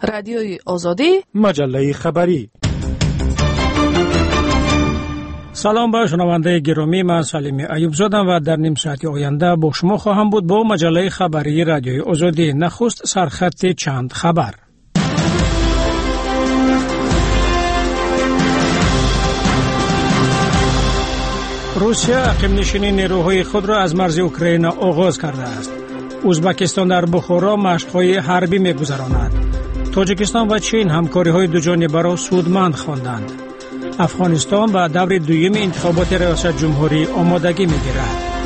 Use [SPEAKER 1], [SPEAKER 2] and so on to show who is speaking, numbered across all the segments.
[SPEAKER 1] رادیوی آزادی،
[SPEAKER 2] مجله خبری. سلام به شنونده گرامی، من سلیم ایوب زادم و در نیم ساعت آینده با شما خواهم بود با مجله خبری رادیوی آزادی. نخست سرخط چند خبر. روسیه اقیم نشینی نیروهای خود را از مرز اوکراین آغاز کرده است. ازبکستان در بخارا مشق‌های حربی می‌گذراند. تاجیکستان و چین همکاری‌های دوجانبه را سودمند خواندند. افغانستان به دور دوم انتخابات ریاست جمهوری آمادگی می‌گیرد.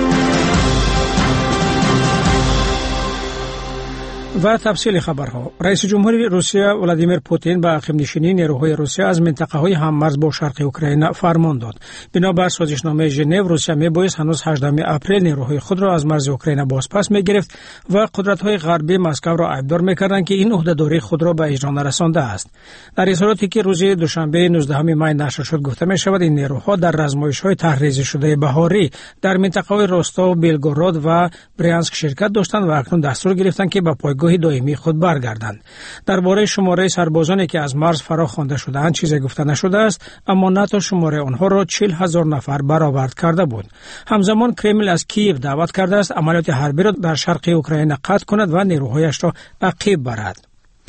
[SPEAKER 2] و تفصیل خبرها. رئیس جمهوری روسیه ولادیمیر پوتین به عقب نشینی نیروهای روسیه از منطقه‌های هممرز با شرق اوکراین فرمان داد. بنابر سازشنامه ژنو، روسیه می‌بایست هنوز 18 اپریل نیروهای خود را از مرز اوکراین بازپس می‌گرفت و قدرت‌های غربی مسکو را عیبدار می‌کردند که این عهده‌داری خود را به اجرا نرسانده است. در اظهاراتی که روز دوشنبه 19 می نشر شد گفته می‌شود این نیروها در رزمایش‌های طرح‌ریزی شده بهاری در منطقه‌های روستاو، بیلگورود و برینسک شرکت داشتند و اکنون دستور گرفتند که به پایگاه دائمی خود برگردند. درباره شماره سربازانی که از مرز فرا خوانده شده‌اند چیزی گفته نشده است، اما ناتو شماره آنها را 40,000 نفر برآورد کرده بود. همزمان کرمل از کییو دعوت کرده است عملیات حربی را در شرق اوکراین قطع کند و نیروهایش را عقب برد.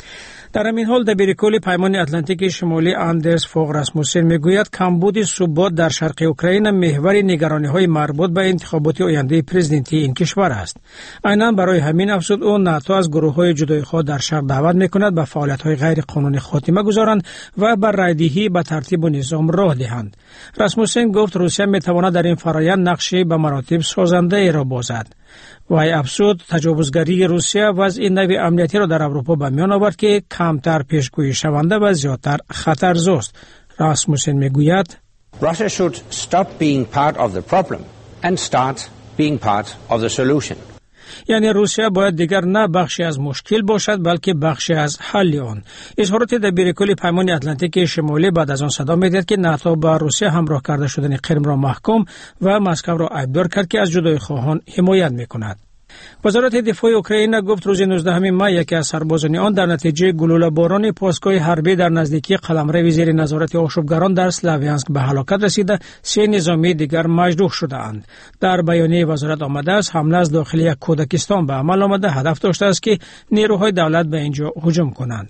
[SPEAKER 2] در همین حال دبیرکل پیمان اتلانتیک شمالی اندرس فوغ راسموسن میگوید کمبود ثبات در شرق اوکراین محور نگرانی‌های مربوط به انتخابات آینده پرزیدنتی این کشور است. عیناً برای همین افزود او ناتو از گروه‌های جدایی‌خواه در شرق دعوت می‌کند به فعالیت‌های غیر قانونی خاتمه گذارند و بر رایدهی به ترتیب و نظام راه دهند. راسموسن گفت روسیه می‌تواند در این فرآیند نقشی به مراتب سازنده را بازد. وی افزود تجاوزگری روسیه وضع نوع امنیتی را در اروپا به میان آورد که کمتر پیشگویی شونده و زیادتر خطرزاست. راسموسن میگوید
[SPEAKER 3] Russia should stop being part of the problem and start being part of the solution.
[SPEAKER 2] یعنی روسیه باید دیگر نه بخشی از مشکل باشد بلکه بخشی از حل آن. اظهارات دبیرکل پیمان اتلانتیک شمالی بعد از آن صدا می‌دهد که ناتو با روسیه همراه کرده شدن کرم را محکوم و مسکو را عیبدار کرد که از جدایی خواهان حمایت می‌کند. وزارت دفاع اوکراین گفت روز 19 می یکی از سربازان آن در نتیجه گلوله باران پاسگاه حربی در نزدیکی قلمرو زیر نظارت آشوبگران در سلاویانسک به هلاکت رسیده، 3 نظامی دیگر مجروح شده‌اند. در بیانیه وزارت آمده است حمله از داخل یک کودکستان به عمل آمده هدف داشته است که نیروهای دولت به اینجا هجوم کنند.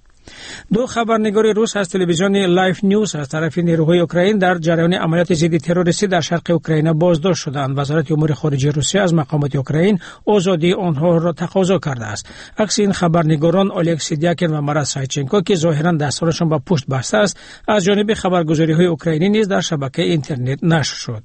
[SPEAKER 2] 2 خبرنگار روس از تلویزیون لایف نیوز از طرف نیروهای اوکراین در جریان عملیات ضد تروریستی در شرق اوکراین بازداشت شدند. وزارت امور خارجه روسیه از مقامات اوکراین آزادی آنها را تقاضا کرده است. عکس این خبرنگاران الکسی دیاکین و مارا سایچنکو که ظاهرا دستورشان به پشت بسته است از جانب خبرگزاری‌های اوکراینی نیز در شبکه اینترنت نشر شد.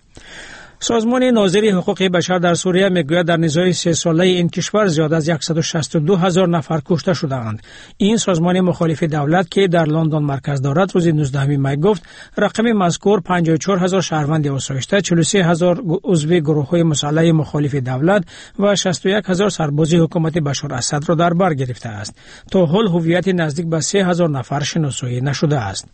[SPEAKER 2] سازمان ناظری حقوق بشر در سوریه میگوید در نزاع 3 ساله این کشور زیاد از 162,000 نفر کشته شده‌اند. این سازمان مخالف دولت که در لندن مرکز دارد روز 19 می گفت رقم مذکور 54,000 شهروند آسایشته، 43,000 عضو گروه‌های مسلح مخالف دولت و 61,000 سرباز حکومت بشار اسد را در بر گرفته است. تا حال هویت نزدیک به 3,000 نفر شناسایی نشده است.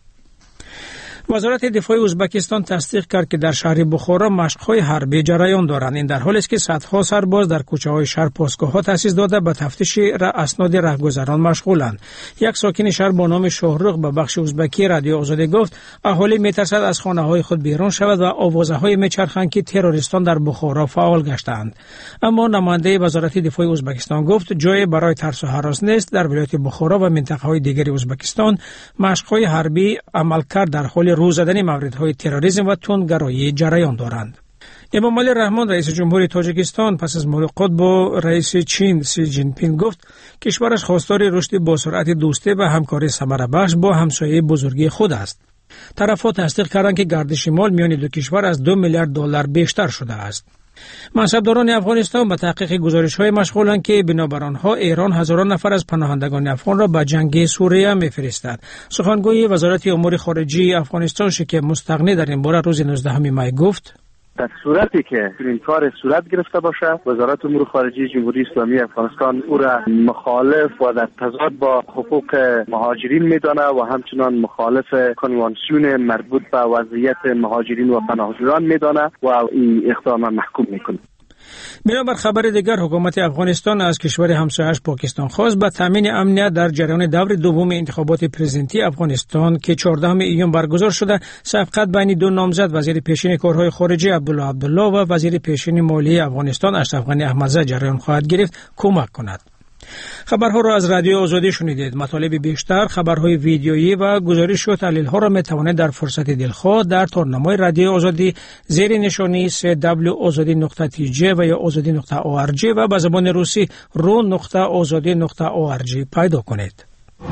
[SPEAKER 2] وزارت دفاع ازبکستان تصدیق کرد که در شهر بخارا مشق‌های حربی جریان دارند. این در حالی است که صدها سرباز در کوچه‌های شهر پاسگاه‌ها تأسیس داده به تفتیش اسناد رهگذران مشغولند. یک ساکن شهر با نام شاهرخ به بخش ازبکی رادیو آزادی گفت اهالی می‌ترسد از خانه‌های خود بیرون شود و آوازه‌های می‌چرخند که تروریستان در بخارا فعال گشتند. اما نماینده وزارت دفاع ازبکستان گفت جای برای ترس و هراس نیست. در ولایت بخارا و منطقه‌های دیگر ازبکستان مشق‌های حربی عملکرد در حال روز زدن موردهای تروریسم و تندگرایی جریان دارند. امامعلی رحمان رئیس جمهوری تاجیکستان پس از ملاقات با رئیس چین سی جین پینگ گفت کشورش خواستار رشد با سرعت دوستی و همکاری ثمره بخش با همسایه بزرگی خود است. طرف‌ها تصدیق کردند که گردش مال میان دو کشور از 2 میلیارد دلار بیشتر شده است. منصبداران افغانستان به تحقیق گزارش‌های مشغولند که بنابر آنها ایران هزاران نفر از پناهندگان افغان را به جنگ سوریه می‌فرستد. سخنگوی وزارت امور خارجه افغانستان شکیب مستغنی در این باره روز 19 می گفت
[SPEAKER 4] در صورتی که این کار صورت گرفته باشه وزارت امور خارجه جمهوری اسلامی افغانستان او را مخالف و در تضاد با حقوق مهاجرین میدانه و همچنان مخالف کنوانسیون مربوط به وضعیت مهاجرین و پناهجویان میدانه و این اقدام محکوم میکنه.
[SPEAKER 2] بنابر خبر دیگر حکومت افغانستان از کشور همسایه‌اش پاکستان خواست به تامین امنیت در جریان دور دوم انتخابات پرزیدنتی افغانستان که 14 ایون برگزار شده صفقت بین دو نامزد وزیر پیشین کارهای خارجه عبدالله و وزیر پیشین مالیه افغانستان اشرف غنی احمدزاده جریان خواهد گرفت کمک کند. خبرها را از رادیو آزادی شنیدید. مطالب بیشتر، خبرهای ویدیویی و گزارش و تحلیل‌ها را می‌توانید در فرصت دلخواه در تارنمای رادیو آزادی زیر نشانی www.azadi.tj و یا azadi.org و به زبان روسی ro.azadi.org پیدا کنید.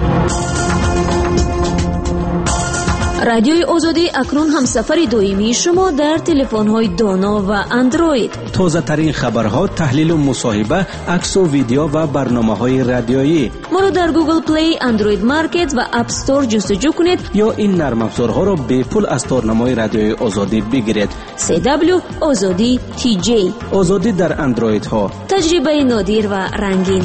[SPEAKER 1] رادیوی آزادی اکنون همسفر دائمی شما در تلفن‌های دانا و اندروید.
[SPEAKER 5] تازه ترین خبرها، تحلیل و مصاحبه، عکس و ویدیو و برنامه‌های رادیویی.
[SPEAKER 1] ما رو در گوگل پلی، اندروید مارکت و اپ استور جستجو کنید
[SPEAKER 5] یا این نرم افزارها را به پول از تارنمای رادیوی آزادی بگیرید.
[SPEAKER 1] www.azadi.tj.
[SPEAKER 5] آزادی در اندروید ها.
[SPEAKER 1] تجربه نادر و رنگین.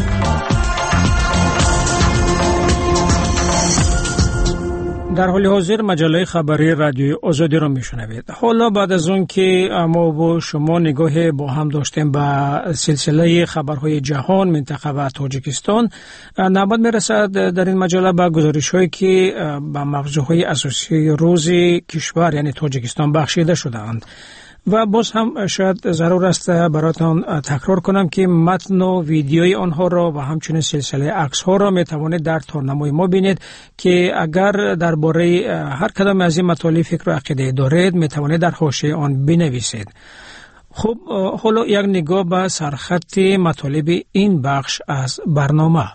[SPEAKER 2] در حال حاضر مجله خبری رادیو آزادی را میشنوید. حالا بعد از اون که ما و شما نگاه با هم داشتیم به سلسله خبرهای جهان، منطقه و تاجیکستان، نوبت میرسد در این مجله به گزارش‌هایی که به موضوعهای اساسی روز کشور یعنی تاجیکستان بخشیده شده‌اند. و باز هم شاید ضرور است براتون تکرار کنم که متن و ویدیوی آنها را و همچنین سلسله عکس ها را می توانید در تارنمای ما بینید که اگر درباره هر کدام از این مطالب فکر و عقیده دارید می توانید در حاشیه آن بنویسید. خب حالا یک نگاه به سرخط مطالب این بخش از برنامه.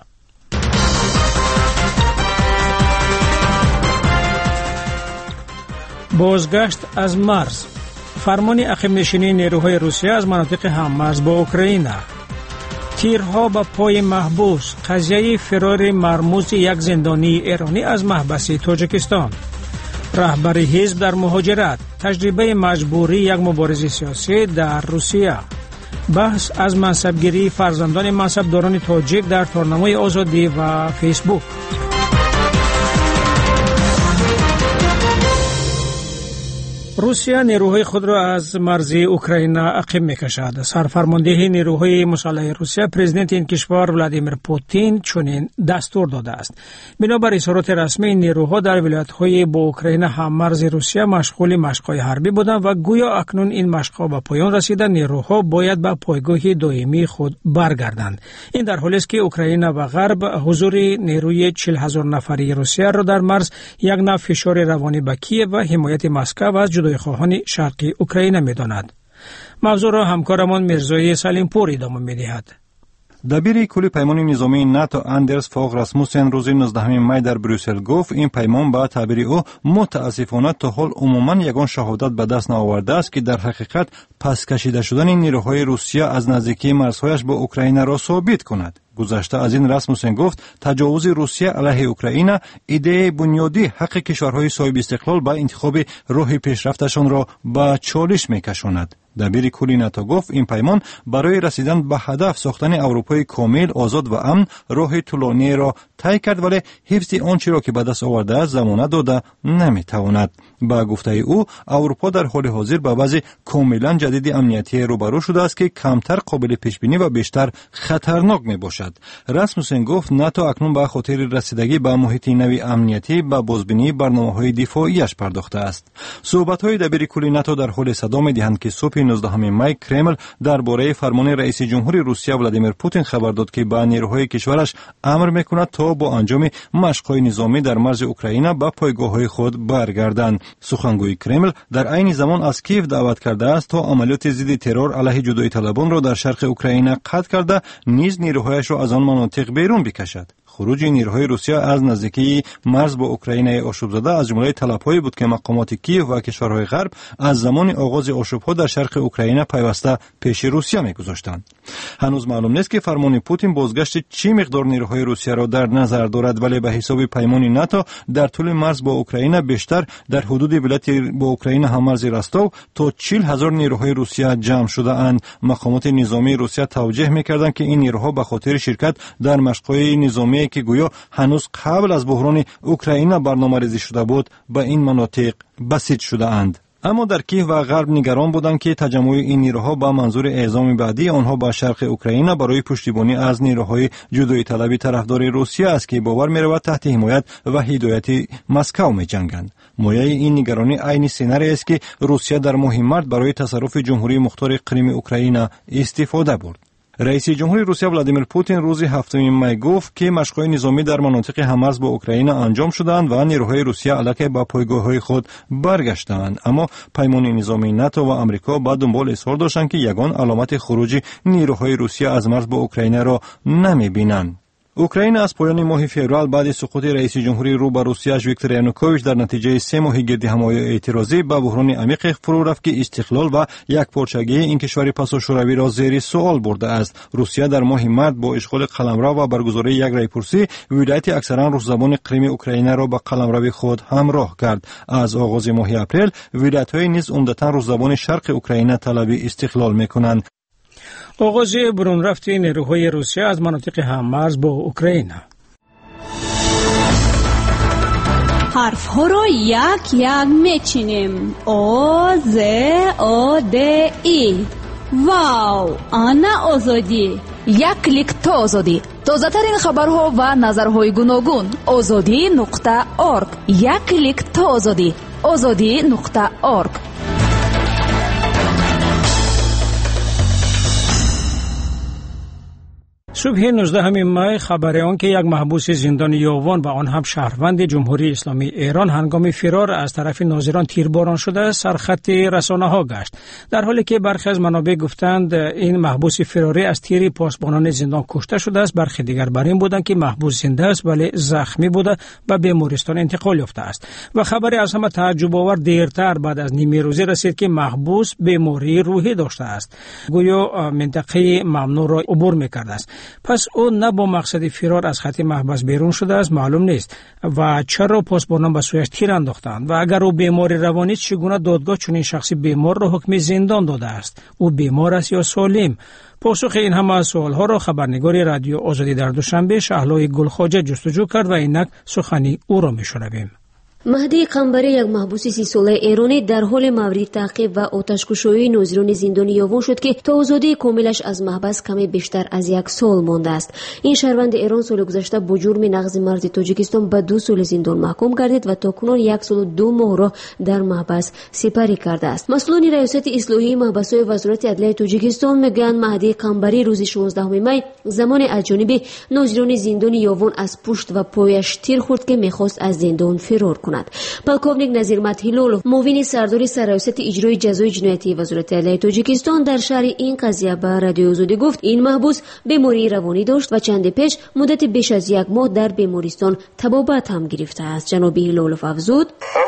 [SPEAKER 2] بازگشت از مرز، فرمان عقب‌نشینی نیروهای روسیه از مناطق هم‌مرز با اوکراین، تیرها به پای محبوس، قضیه فرار مرموز یک زندانی ایرانی از محبس تاجیکستان، رهبر حزب در مهاجرت، تجربه مجبوری یک مبارز سیاسی در روسیه، بحث از منصبگیری فرزندان منصبداران تاجیک در تارنمای آزادی و فیسبوک. روسیه نیروهای خود را از مرز اوکراین عقب می‌کشد. سرفرمانده نیروهای مسلح روسیه پرزیدنت این کشور ولادیمیر پوتین چنین دستور داده است. بنابر اظهارات رسمی نیروها در ولایت‌های با اوکراین هم‌مرز روسیه مشغول مشق‌های حربی بودند و گویا اکنون این مشق‌ها به پایان رسیده، نیروها باید به پایگاه دائمی خود برگردند. این در حالی است که اوکراین و غرب حضور نیروی 40,000 نفری روسیه را در مرز یک نوع فشار روانی به کیև و حمایت مسکو از خواهان شرقی اوکراین می‌داند. موضوع را همکارمان میرزای سلیمپور ادامه می‌دهد.
[SPEAKER 6] دبیر کل پیمان نظامی ناتو اندرس فوق راسموسن روز 19 می در بروسل گفت این پیمان با تعبیر او متاسفانه تا حال عموما یگان شهادت به دست نآورده است که در حقیقت پس کشیده شدن نیروهای روسیه از نزدیکی مرزهایش با اوکراین را ثابت کند. گذشته از این راسموسن گفت تجاوز روسیه علیه اوکراین ایده بنیادی حق کشورهای صاحب استقلال با انتخاب راه پیشرفتشان را به چالش می‌کشاند. دبیر کل ناتو گفت این پیمان برای رسیدن به هدف ساختن اروپای کامل، آزاد و امن راه طولانی را طی کرد، ولی حفظ آنچه را که به دست آورده است ضمانت داده نمی‌تواند. با گفته او اروپا در حال حاضر با وضع کاملا جدید امنیتی روبرو شده است که کمتر قابل پیش بینی و بیشتر خطرناک میباشد. راسموسن گفت ناتو اکنون به خاطر رسیدگی به محیط نوی امنیتی به بازبینی برنامه‌های دفاعیش پرداخته است. صحبت‌های دبیر کل ناتو در حال صدا می‌دهند که صبح 19 می کرمل درباره فرمان رئیس جمهور روسیه ولادیمیر پوتین خبر داد که به نیروهای کشورش امر می‌کند تا با انجام مشق‌های نظامی در مرز اوکراین به پایگاه‌های خود برگردند. سخنگوی کرمل در عین زمان از کیف دعوت کرده است تا عملیات ضد ترور علیه جدایی طلبان را در شرق اوکراین قطع کرده نیز نیروهایش را از آن مناطق بیرون بکشد. خروج نیروهای روسیه از نزدیکی مرز با اوکراین آشوب زده از جمله طلب‌هایی بود که مقامات کیف و کشورهای غرب از زمان آغاز آشوب‌ها در شرق اوکراین پیوسته پیش روسیه می‌گذاشتند. هنوز معلوم نیست که فرمان پوتین بازگشت چه مقدار نیروهای روسیه را در نظر دارد، ولی به حساب پیمان ناتو در طول مرز با اوکراین بیشتر در حدود ولایت با اوکراین هم‌مرز رستو تا 40,000 نیروهای روسیه جمع شده اند. مقامات نظامی روسیه توجیه می‌کردند که این نیروها به خاطر شرکت در مشق‌های نظامی که گویا هنوز قبل از بحران اوکراین برنامه‌ریزی شده بود به این مناطق بسیج شده اند. اما در کیف و غرب نگران بودند که تجمع این نیروها با منظور اعزام بعدی آنها به شرق اوکراین برای پشتیبانی از نیروهای جدایی طلبی طرفدار روسیه است که باور می‌رود تحت حمایت و هدایت مسکو می‌جنگند. مایه این نگرانی عین سیناری است که روسیه در ماه مارس برای تصرف جمهوری مختار کریم اوکراین استفاده برد. رئیس جمهور روسیه ولادیمیر پوتین روز 7 می گفت که مشق‌های نظامی در مناطق هم‌مرز با اوکراین انجام شدند و نیروهای روسیه علیه به پایگاه‌های خود برگشتند، اما پیمان نظامی ناتو و آمریکا با دنبال اظهار داشتند که یگان علامت خروج نیروهای روسیه از مرز با اوکراین را نمی‌بینند. اوکراین از پایان ماه فوریه بعد سقوط رئیس جمهوری رو به روسیه ویکتور یانوکوویچ در نتیجه 3 ماه گردهمایی اعتراضی به بحران عمیق فرو رفت که استقلال و یکپارچگی این کشور پس از شوروی را زیر سوال برده است. روسیه در ماه مارس با اشغال قلمرو و برگزاری یک رایپرسی ولایت اکثرا روس زبان کریم اوکراین را به قلمرو خود همراه کرد. از آغاز ماه اپریل ولایت‌های نیز عمدتاً روس زبان شرق اوکراین طلب استقلال می‌کنند.
[SPEAKER 2] آغاز برون رفت نیروهای روسیه از مناطق هم‌مرز با اوکراین.
[SPEAKER 1] حرف ها را یک یک میچینیم. او ز او د ای. واو، آنا آزادی.
[SPEAKER 7] یک کلیک تا آزادی. تازه ترین خبرها و نظرهای گوناگون. azadi.org. یک کلیک تا آزادی. azadi.org.
[SPEAKER 2] صبح 19 می خبر آن که یک محبوس زندان یاوان و آن هم شهروند جمهوری اسلامی ایران هنگام فرار از طرف ناظران تیرباران شده سرخط رسانه‌ها گشت، در حالی که برخی از منابع گفتند این محبوس فراری از تیر پاسبانان زندان کشته شده است. برخی دیگر بر این بودند که محبوس زنده است ولی زخمی بوده و به بیمارستان انتقال یافته است. و خبری از همه تعجب آور دیرتر بعد از نیمه روزی رسید که محبوس بیماری روحی داشته است، گویا منطقه ممنوع را عبور می‌کرده است. پس او نه با مقصد فرار از خط محبس بیرون شده است معلوم نیست و چرا پاسبانان به سویش تیر انداختند و اگر او بیمار روانی چگونه دادگاه چنین شخصی بیمار را حکم زندان داده است؟ او بیمار است یا سالم؟ پاسخ این همه سوالها را خبرنگار رادیو آزادی در دوشنبه شهلای گلخواجه جستجو کرد و اینک سخنی او را میشنویم.
[SPEAKER 1] مهدی قنبری یک محبوس 30 ساله ایرانی در حال مورد تعقیب و آتش‌کشی ناظران زندان یاوان شد که تا آزادی کاملش از محبس کمی بیشتر از 1 سال مانده است. این شهروند ایران سال گذشته با جرم نقض مرز تاجیکستان به 2 سال زندان محکوم گردید و تاکنون 1 سال و 2 ماه را در محبس سپری کرده است. مسئولان ریاست اصلاحی محبس‌های وزارت عدلیه تاجیکستان میگن مهدی قنبری روز 16 می زمان از جانب ناظران زندان یاوان از پشت و پایش تیر خورد که می‌خواست از زندان فرار کند. پلکوونیک نظیر متهیلولوف معاون سردار سرریاست اجرای جزای جنایتی وزارت عدلیه تاجیکستان در شرح این قضیه به رادیو آزادی گفت این محبوس بیماری روانی داشت و چند پیش مدت بیش از 1 ماه در بیمارستان طبابت هم گرفته است. جناب هیلولوف افزود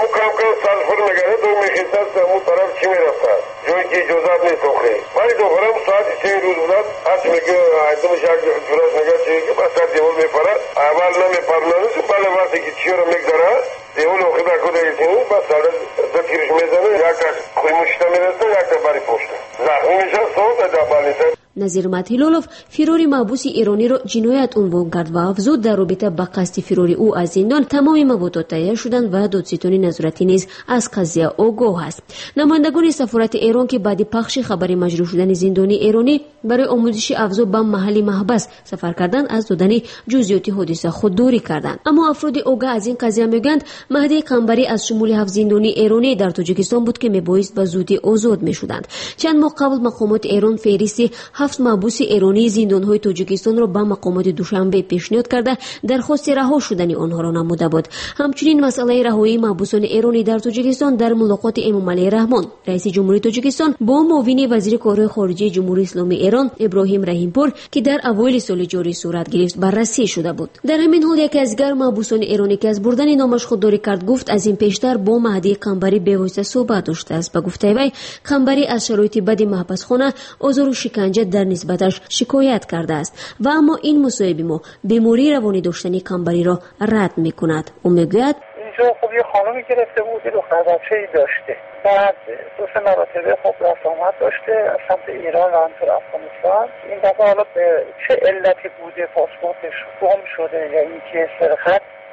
[SPEAKER 8] جایی که اجازت نیست بخوری ولی دوباره ساعت 3 روز بود هرچی میگه ایتمش یک جلوش نگه چیه که بس سر دیوال میپره اول نمیپرنانست بله وقتی که چی رو میگذاره دیوال اوخی برکوده گیتینی بس سر دو تیرش میزنه یک تا خوی مشته میرسه یک تا بری پشته زخمی میشه صوت دبالیته.
[SPEAKER 1] نظیر متهیلولوف فراری محبوس ایرانی را جنایت عنوان کرد و افزود در رابطه با قصد فراری او از زندان تمام مواد تهیه شدند و دادستان نظارتی نیز از قضیه آگاه است. نمایندگان سفارت ایران که بعد پخش خبر مجروح شدن زندانی ایرانی برای آموزش افزا به محل محبس سفر کردند از دادن جزئیات حادثه خودداری کردند. اما افراد آگاه از این قضیه میگویند مهدی قنبری از شمول 7 زندانی ایرانی در تاجیکستان بود که میبایست به زودی آزاد میشدند. چند ماه قبل مقامات ایران فهرست 7 محبوس ایرانی زندان‌های تاجیکستان را به مقامات دوشنبه پیشنهاد کرده درخواست رها شدن آنها را نموده بود. همچنین مسئله رهایی محبوسان ایرانی در تاجیکستان در ملاقات امامعلی رحمان رئیس جمهوری تاجیکستان با معاون وزیر کارهای خارجه جمهوری اسلامی ایران ابراهیم رحیمپور که در اوایل سال جاری صورت گرفت بررسی شده بود. در همین حال یکی از دیگر محبوسان ایرانی که از بردن نامش خودداری کرد گفت از این پیشتر با مهدی قنبری به‌واسطه صحبت داشته است. به گفته وی قنبری از شرایط بد محبسخانه آزار و شکنجه در نسبتش شکایت کرده است و اما این مصاحبه ما بیماری روانی داشتن قنبری را رد می‌کند. او میگوید
[SPEAKER 9] اینجا خب یه خانمی گرفته بود یه دختر بچه‌ای داشته بعد 2 مرتبه خب رفت آمد داشته از سمت ایران و همینطور افغانستان. این دفعه حالا به چه علتی بوده پاسپورتش گم شده یا اینکه سرخط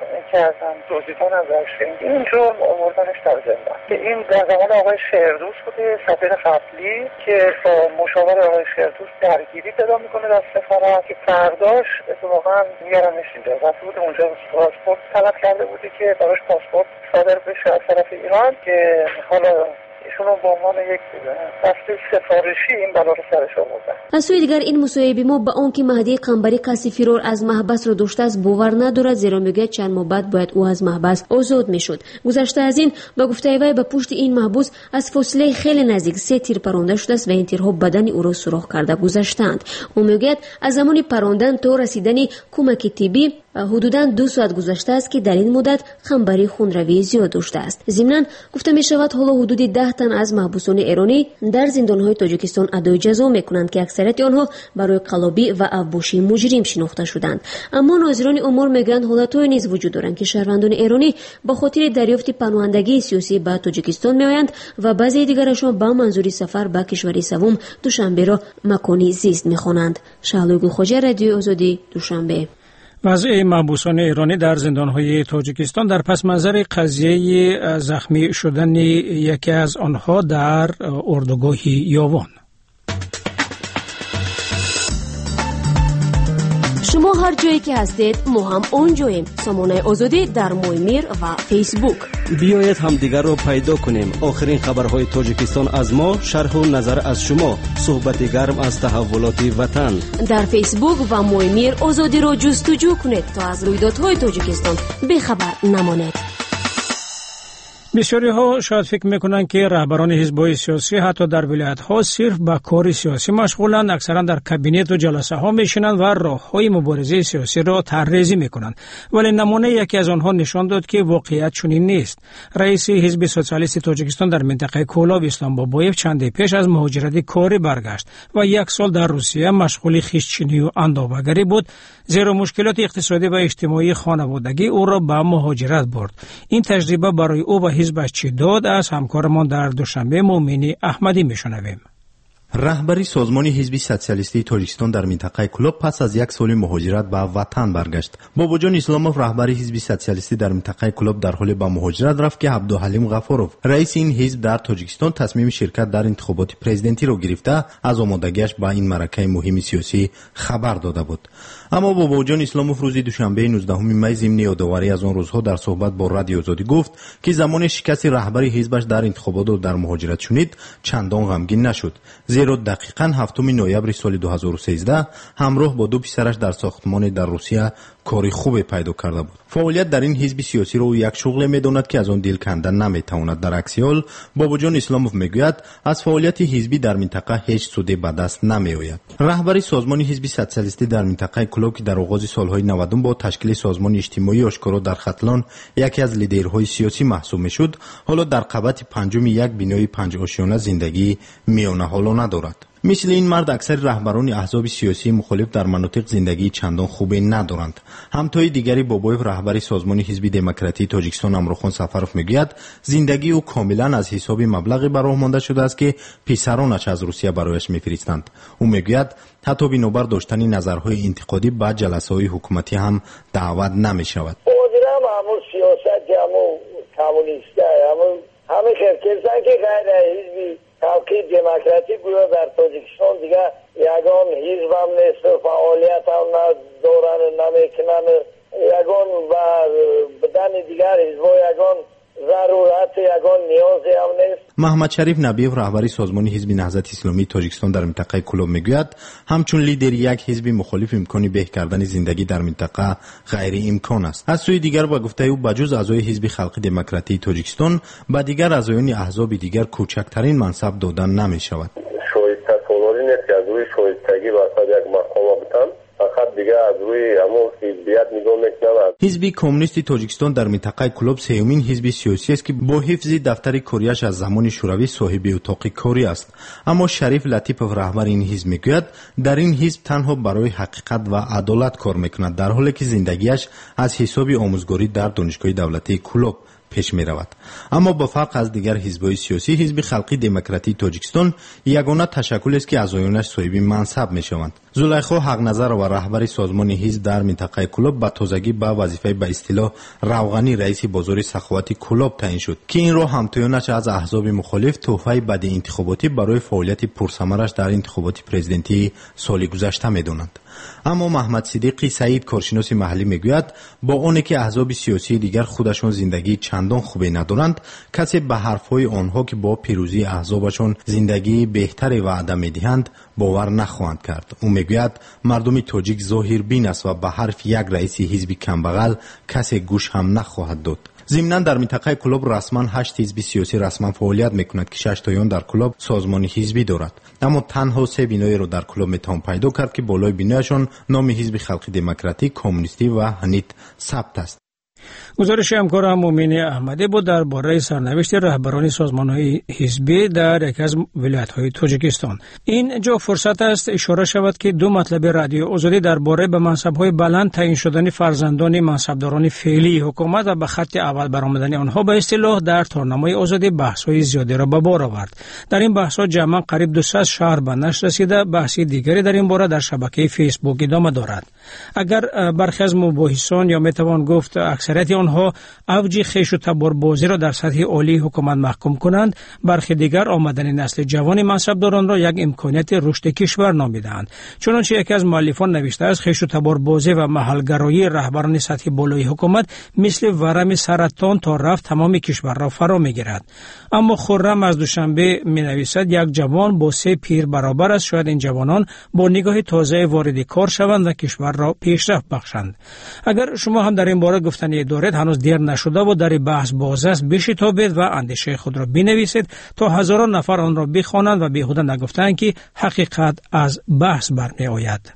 [SPEAKER 9] که ازم دزدیدن ازش این جرم آوردنش در زندان. این در زمان آقای شیردوست بوده، سفیر قبلی که با مشاور آقای شیردوست درگیری پیدا میکنه در سفارت که فرداش اتفاقا میارنش اینجا. رفته بود اونجا پاسپورت طلب کرده بوده که براش پاسپورت صادر بشه از طرف ایران که حالا ایشونو به عنوان یک دسته سفارشی این بلا رو سرش آوردن.
[SPEAKER 1] از سوی دیگر این مصاحبه ما با آنکه مهدی قنبری کسی فرار از محبس را داشته است باور ندارد، زیرا میگه چند ماه بعد باید او از محبس آزاد میشد. گذشته از این با گفته وی به پشت این محبوس از فاصله خیلی نزدیک 3 تیر پرانده شده است و این تیرها بدن او را سوراخ کرده گذشتند. او میگه از زمان پراندن تا رسیدن کمک طبی حدوداً 2 ساعت گذشته است که در این مدت قنبری خونروی زیاد داشته است. ضمناً گفته می شود حالا حدود 10 تن از محبوسان ایرانی در زندان‌های تاجیکستان ادای جزا میکنند که اکثریت آنها برای قلابی و افباشی مجرم شناخته شدند. اما ناظران امور میگویند حالت‌های نیز وجود دارند که شهروندان ایرانی با خاطر دریافت پناهندگی سیاسی به تاجیکستان میآیند و بعضی دیگرشان با منظور سفر به کشور سوم دوشنبه را مکانی زیست می‌خوانند. شهلا گلخواجه، رادیو آزادی، دوشنبه.
[SPEAKER 2] وضع محبوسان ایرانی در زندان‌های تاجیکستان در پس منظر قضیه زخمی شدن یکی از آنها در اردوگاه یاوان.
[SPEAKER 1] شما هر جایی که هستید ما هم اونجاییم. سامانه آزادی در مویمیر و فیسبوک.
[SPEAKER 5] بیایید همدیگر را پیدا کنیم. آخرین خبرهای تاجیکستان از ما، شرح و نظر از شما، صحبت گرم از تحولات وطن.
[SPEAKER 1] در فیسبوک و مویمیر آزادی را جستجو کنید تا از رویدادهای تاجیکستان بیخبر نمانید.
[SPEAKER 2] بسیاری ها شاید فکر میکنند که رهبران حزب‌های سیاسی حتی در ولایت‌ها صرف به کار سیاسی مشغولند، اکثرا در کابینت و جلسه ها میشینند و راه‌های مبارزه سیاسی را طرح‌ریزی میکنند. ولی نمونه یکی از آنها نشان داد که واقعیت چنین نیست. رئیس حزب سوسیالیست تاجیکستان در منطقه کولاب اسلام بابایف چند پیش از مهاجرت کاری برگشت و 1 سال در روسیه مشغول خویشچینی و اندوهگری بود، زیرا مشکلات اقتصادی و اجتماعی خانوادگی او را به مهاجرت برد. این تجربه برای او و حزبش چی داد؟ از همکارمان در دوشنبه مومنی احمدی میشنویم.
[SPEAKER 10] رهبری سازمان حزب سوسیالیستی تاجیکستان در منطقه کلوب پس از 1 سال مهاجرت به وطن برگشت. باباجان اسلاموف رهبری حزب سوسیالیستی در منطقه کلوب در حال به مهاجرت رفت که عبدالحلیم غفاروف رئیس این حزب در تاجیکستان تصمیم شرکت در انتخابات پرزیدنتی را گرفته از آمادگیش به این معرکه مهم سیاسی خبر داده بود. اما باباجان اسلاموف روز دوشنبه 19 می ضمن یادآوری از آن روزها در صحبت با رادیو آزادی گفت که زمان شکست رهبری حزبش در انتخابات و در مهاجرت شنید چندان غمگین نشد، زیرا دقیقاً 7 نوامبر سال 2013 همراه با 2 پسرش در ساختمان در روسیه کاری خوب پیدا کرده بود. فعالیت در این حزب سیاسی را یک شغل می‌داند که از آن دل کندن نمی‌تواند. در عکس حال باباجان اسلاموف میگوید از فعالیت حزبی در منطقه هیچ سودی به دست نمی‌آید. رهبری سازمان حزب سوسیالیستی در منطقه کلوب که در آغاز سالهای 90 با تشکیل سازمان اجتماعی آشکارا در ختلان یکی از لیدرهای سیاسی محسوب می‌شد، حالا در قبط پنجم یک بنای 5 آشیانه زندگی میانه حالا ندارد. مثل این مرد اکثر رهبران احزاب سیاسی مخالف در مناطق زندگی چندان خوبی ندارند. همتای دیگری بابایف رهبری سازمان حزب دموکراتی تاجیکستان امروخان سفروف میگوید زندگی او کاملا از حساب مبلغی به راه مانده شده است که پسرانش از روسیه برایش میفرستند. او میگوید حتی بنابر داشتن نظرهای انتقادی به جلسه‌های حکومتی هم دعوت نمی‌شود.
[SPEAKER 11] همون سیاست همون کمونیست همه کسانی که غیر حزبی خلقی دموکراتیک گویا در تاجیکستان دیگه یگان حزب هم نیست، فعالیت هم ندارن، نمیکنن، یگان بدن دیگر حزب یگان ضرورت یگان نیازی هم نیست.
[SPEAKER 10] محمد شریف نبیو رهبری سازمان حزب نهضت اسلامی تاجیکستان در منطقه کلوب میگوید همچون لیدر یک حزب مخالف امکانی بهتر کردن زندگی در منطقه غیر امکان است. از سوی دیگر با گفته او بجز اعضای حزب خلق دموکراتی تاجیکستان به دیگر اعضایان احزاب دیگر کوچکترین منصب دادن نمی شود.
[SPEAKER 8] شایسته سالاری نیست که از روی شایستگی واسه یک مقام بتن، فقط دیگه از روی همون حزبیت نگاه میکنن.
[SPEAKER 10] حزب کمونیست تاجیکستان در منطقه کلوب سومین حزب سیاسی است که با حفظ دفتر کاریش از زمان شوروی صاحب اتاق کاری است. اما شریف لطیفوف رهبر این حزب میگوید در این حزب تنها برای حقیقت و عدالت کار میکند، در حالی که زندگیش از حساب آموزگاری در دانشگاه دولتی کلوب پیش می رود. اما با فرق از دیگر حزب‌های سیاسی، حزب خلقی دموکراتی تاجیکستان یگانه تشکل است که اعضایانش صاحب منصب می شوند. زلیخا حق نظر و رهبر سازمان حزب در منطقه کلوب با تازگی به وظیفه به اصطلاح روغنی رئیس بازار سخاوتی کلوب تعیین شد که این را همتایانش از احزاب مخالف تحفه بدی انتخاباتی برای فعالیت پرثمرش در انتخابات پرزیدنتی سال گذشته می‌دانند. اما محمد صدیقی سعید کارشناس محلی میگوید با آنکه که احزاب سیاسی دیگر خودشان زندگی چندان خوبی ندارند، کسی به حرفهای آنها که با پیروزی احزابشان زندگی بهتری وعده میدهند باور نخواهند کرد. او میگوید مردم تاجیک ظاهر بین است و به حرف یک رئیس حزب کمبغل کسی گوش هم نخواهد داد. ضمناً در منطقه کلوب رسما 8 حزب سیاسی رسما فعالیت میکند که 6 تایان در کلوب سازمان حزبی دارد. اما تنها 3 بینایی را در کلوب میتوان پیدا کرد که بالای بینایشان نام حزب خلقی دموکراتی، کمونیستی و هنیت ثبت است.
[SPEAKER 2] گزارش همکارم مومن احمدی بود درباره سرنوشت رهبران سازمان‌های حزبی در یکی از ولایت‌های تاجیکستان. این جا فرصت است اشاره شود که دو مطلب رادیو آزادی درباره به منصب‌های بلند تعیین شدن فرزندان منصبداران فعلی حکومت و به خط اول برآمدن آنها به اصطلاح در تورنمای آزادی بحث‌های زیادی را به بار آورد. در این بحث‌ها جمعاً قریب 200 شهر به نشر رسیده. بحث دیگری در این باره در شبکه فیسبوک ادامه دارد. اگر برخی از مباحثان یا میتوان گفت اکثریت آنها اوج خویش و تباربازی را در سطح عالی حکومت محکوم کنند، برخی دیگر آمدن نسل جوان منصبداران را یک امکانیت رشد کشور نامیدند. چنانچه یکی از مؤلفان نوشته است خویش و تباربازی و محلگرایی رهبران سطح بالای حکومت مثل ورم سرطان تا رفت تمام کشور را فرا میگیرد. اما خرم از دوشنبه می نویسد یک جوان با 3 پیر برابر است. شاید این جوانان با نگاه تازه وارد کار شوند و کشور را پیشرفت بخشند. اگر شما هم در این باره گفتنی دارید هنوز دیر نشده و در بحث باز است، بشتابید و اندیشه خود را بنویسید تا هزاران نفر آن را بخوانند و بیهوده نگفتند که حقیقت از بحث برمی آید.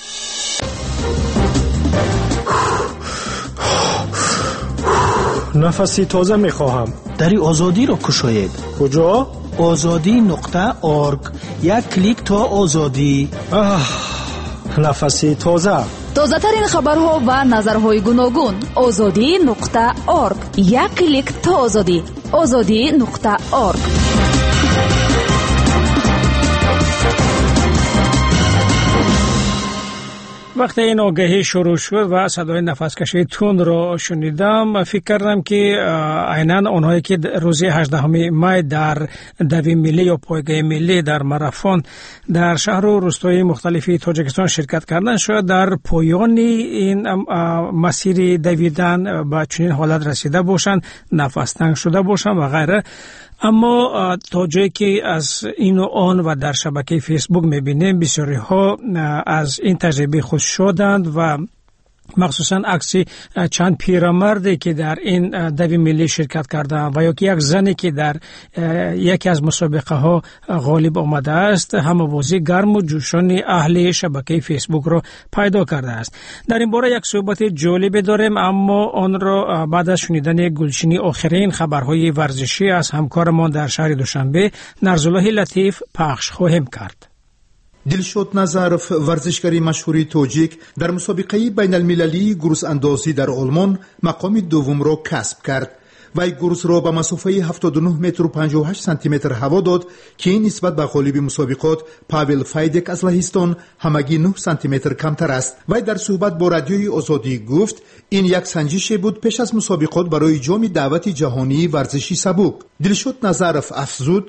[SPEAKER 12] نفسی تازه می خواهم.
[SPEAKER 13] دری آزادی را کشایید.
[SPEAKER 12] کجا؟
[SPEAKER 13] azadi.org. یک کلیک تا آزادی.
[SPEAKER 12] نفسی تازه.
[SPEAKER 7] تازه ترین خبرها و نظرهای گوناگون. azadi.org. یک کلیک تا آزادی. azadi.org.
[SPEAKER 2] وقتی این آگهی شروع شد و صدای نفسکشی تند را شنیدم، فکر کردم که عیناً آنهایی که روز 18 می در دوی ملی یا پایگاه ملی در ماراتون در شهر و روستای مختلفی تاجیکستان شرکت کردند، شاید در پایان این مسیر دویدن به چنین حالت رسیده باشند، نفس تنگ شده باشند و غیره. اما تا جایی که از این و آن و در شبکه فیسبوک میبینیم بسیاری ها از این تجربه خوش شدند و مخصوصا عکسی چند پیرمردی که در این دوی ملی شرکت کردند و یا یک زنی که در یکی از مسابقه ها غالب آمده است، هموازی گرم و جوشان اهل شبکه فیسبوک را پیدا کرده است. در این باره یک صحبت جالب داریم، اما آن را بعد از شنیدن گلچینی آخرین خبرهای ورزشی از همکارمان در شهر دوشنبه نرزالله لطیف پخش خواهیم کرد.
[SPEAKER 14] دلشاد نظرف ورزشکاری مشهوری تاجیک در مسابقه بین المللی گروس اندازی در آلمان مقام دوم را کسب کرد. وی گروس را به مسافه 79 متر و 58 سانتی متر هوا داد که این نسبت به غالب مسابقات پاول فایدک از لهستان همگی 9 سانتی متر کمتر است. وی در صحبت با رادیوی آزادی گفت این یک سنجش بود پیش از مسابقات برای جام دعوت جهانی ورزشی سبک. دلشاد نظرف افزود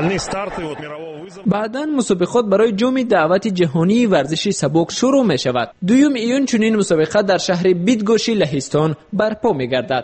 [SPEAKER 15] بعداً مسابقات برای جام دعوت جهانی ورزشی سبک شروع می شود. 2 ایون چنین مسابقه در شهر بیدگوشی لهستان برپا می گردد.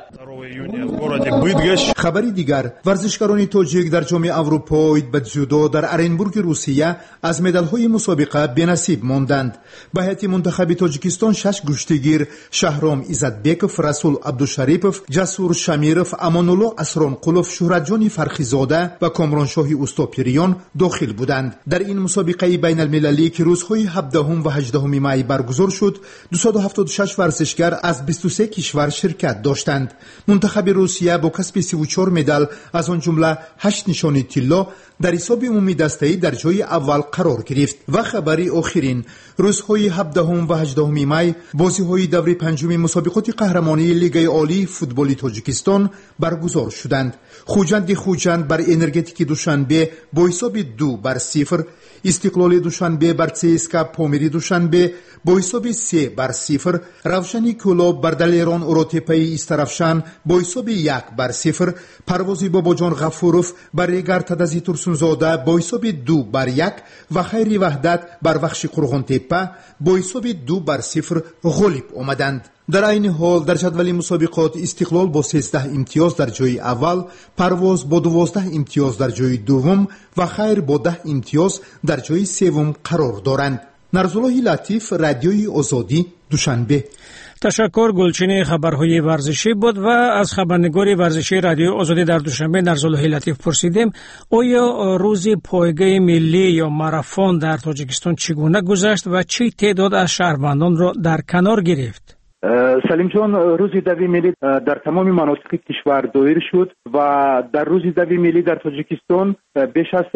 [SPEAKER 14] خبری دیگر، ورزشکاران تاجیک در جام اروپای به جودو در ارنبورگ روسیه از مدال‌های مسابقه بی‌نصیب ماندند. به هیئت منتخب تاجیکستان 6 گشتگیر شهرام عزتبکов، رسول عبدالشریفov، جسور شمیرov، امانالله اسرانقلov، شهرتجان فرخیزاده و کامرانشاه اوستاپیریان داخل بودند. در این مسابقه بین المللی که روزهای 17 و 18 می برگزار شد، 276 ورزشگر از 23 کشور شرکت داشتند. منتخب روسیه با کسب 34 مدال از آن جمله 8 نشانی طلا در حساب عمومی دسته‌ای در جای اول قرار گرفت. و خبری آخرین، روزهای 17 و 18 می بازی‌های دور پنجم مسابقات قهرمانی لیگ عالی فوتبال تاجیکستان برگزار شدند. خوجند بر انرژتیک دوشنبه با حساب 2-0، استقلال دوشنبه بر CSKA پامیری دوشنبه با حساب 3-0، روشنی کلاب بر دلیران اوراتپایی استرافشان با حساب 1-0، پروازی باباجان غفوروف بر ریگارتادازی ترسونزاده با حساب 2-1 و خیری وحدت بر وخش قرغان تپه با حساب 2-0 غالب آمدند. در این حال در جدول مسابقات استقلال با 13 امتیاز در جای اول، پرواز با 12 امتیاز در جای دوم و خیر با 10 امتیاز در جای سوم قرار دارند. نرزالله لطیف، رادیوی آزادی، دوشنبه.
[SPEAKER 2] تشکر. گلچین خبرهای ورزشی بود و از خبرنگار ورزشی رادیو آزادی در دوشنبه نرزالله لطیف پرسیدیم آیا روز پایگاه ملی یا ماراتون در تاجیکستان چگونه گذشت و چه تعداد از شهروندان را در کنار گرفت؟
[SPEAKER 4] سلیم جان، روز دوی ملی در تمام مناطق کشور دایر شد و در روز دوی ملی در تاجیکستان بیش از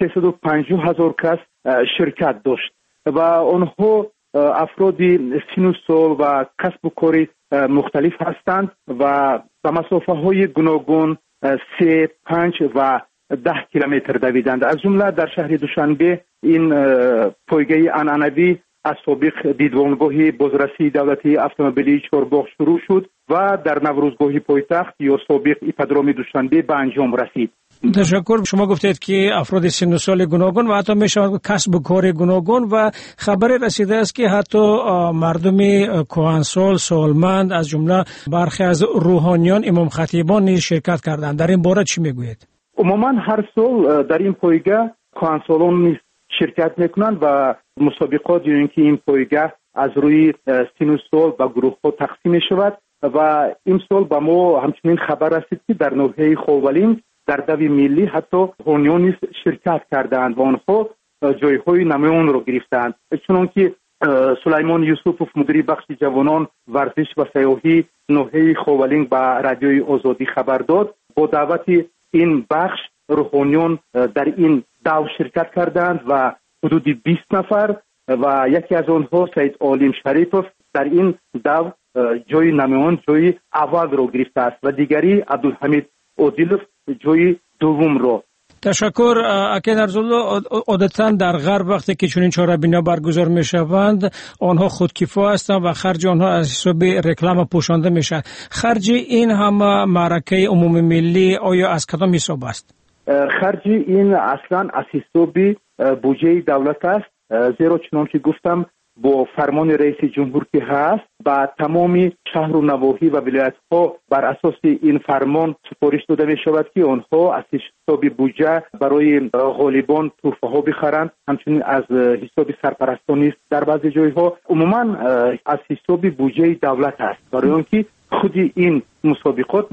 [SPEAKER 4] 350,000 کس شرکت داشت و آنها افرادی سن و سال و کسب و کار مختلف هستند و به مسافه های گوناگون 3, 5 و 10 کیلومتر دویدند. از جمله در شهر دوشنبه این پایگاه عنعنوی از سابق دیدوانگاه بازرسی دولتی اتومبیلی چهارباغ شروع شد و در نوروزگاه پایتخت یا سابق ایپادروم دوشنبه به انجام رسید.
[SPEAKER 2] تشکر. شما گفتید که افراد سن و سال گوناگون و حتی میشود کسب و کار گوناگون و خبر رسیده است که حتی مردم کهنسال، سالمند، از جمله برخی از روحانیان، امام خطیبان نیز شرکت کردند. در این باره چی میگویید؟
[SPEAKER 4] عموما هر سال در این پایگاه کهنسالان نیز شرکت میکنند و مسابقات یا اینکه این پایگاه از روی سن و سال به گروه ها تقسیم شود و این سال با ما همچنین خبر رسید که در نوحه خوالینگ در دوی ملی حتی روحانیان نیز شرکت کردند و آنها جایهای نمایان را گرفتند. چنانکه سلیمان یوسفوف، مدیر بخش جوانان ورزش و سیاحی نوحه خوالینگ به رادیوی آزادی خبر داد. با دعوت این بخش روحانیان در این دو شرکت کردند و حدود 20 نفر و یکی از آنها سید عالم شریفوف در این دو جای نمایان جای اول را گرفته است و دیگری عبدالحمید عادلوف جای دوم را.
[SPEAKER 2] تشکر. اکن ارزالله، عادتا در غرب وقتی که چنین چهاره‌بینی برگزار میشوند آنها خودکفا هستند و خرج آنها از حساب رکلام پوشانده میشد. خرج این هم معرکه عمومی ملی آیا از کدام حساب است؟
[SPEAKER 4] خرج این اصلا از حساب بودجه دولت است، زیرا چنانکه گفتم با فرمان رئیس جمهور که هست با تمامی شهر و نواحی و ولایت ها بر اساس این فرمان سفارش داده می شود که آنها از حساب بودجه برای غالبان تحفه ها بخرند، همچنین از حساب سرپرستان نیست در بعضی جایها. عموما از حساب بودجه دولت است، برای آنکه خود این مسابقات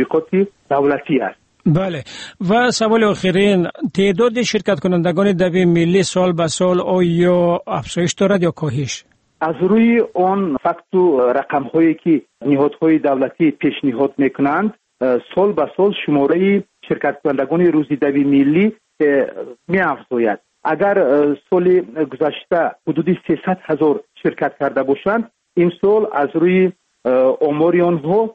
[SPEAKER 4] دولتی است.
[SPEAKER 2] بله. و سوال آخرین، تعداد شرکت کنندگان دوی ملی سال به سال آیا افزایش دارد یا کاهش؟
[SPEAKER 4] از روی آن فقط رقم هایی که نهادهای دولتی پیشنهاد میکنند سال به سال شماره شرکت کنندگان روز دوی ملی می افزاید. اگر سال گذشته حدود 300,000 شرکت کرده باشند، این سال از روی آمار آنها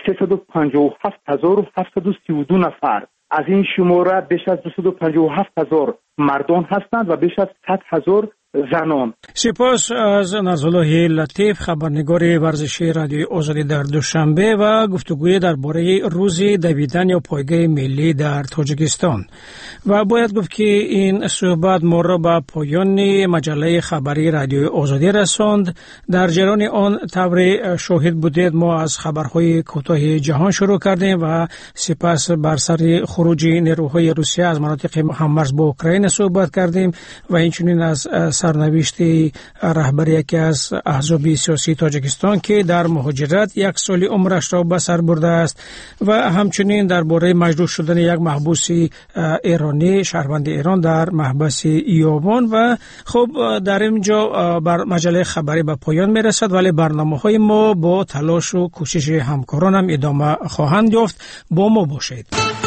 [SPEAKER 4] 357,732 نفر. از این شماره بیش از 257,000 مردان هستند و بیش از 100,000 زنان.
[SPEAKER 2] سپاس از نرزالله لطیف، خبرنگار ورزشی رادیوی آزادی در دوشنبه و گفتگوی درباره روز دویدن یا پایگاه ملی در تاجیکستان. و باید گفت که این صحبت ما را به پایان مجله خبری رادیوی آزادی رساند. در جریان آن طور شاهد بودید ما از خبرهای کوتاه جهان شروع کردیم و سپس بر سر خروج نیروهای روسیه از مناطق هممرز با اوکراین صحبت کردیم و اینچنین از سرنوشت رهبر یکی از احزاب سیاسی تاجیکستان که در مهاجرت یک سال عمرش را به سر برده است و همچنین درباره مجروح شدن یک محبوس ایرانی شهروند ایران در محبس یابان. و خب در اینجا بر مجله خبری به پایان میرسد، ولی برنامه‌های ما با تلاش و کوشش همکارانم ادامه خواهند یافت. با ما باشید.